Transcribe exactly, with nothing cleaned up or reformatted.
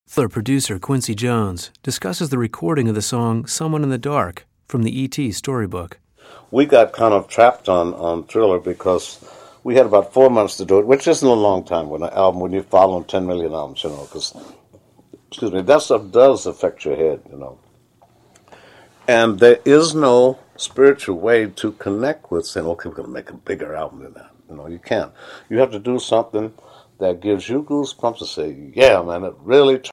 Thriller producer Quincy Jones discusses the recording of the song Someone in the Dark from the E T storybook. We got kind of trapped on, on Thriller because we had about four months to do it, which isn't a long time when an album, when you're following ten million albums, you know, because, excuse me, that stuff does affect your head, you know. And there is no spiritual way to connect with saying, okay, we're going to make a bigger album than that. You know, you can't. You have to do something that gives you goosebumps to say, yeah, man, it really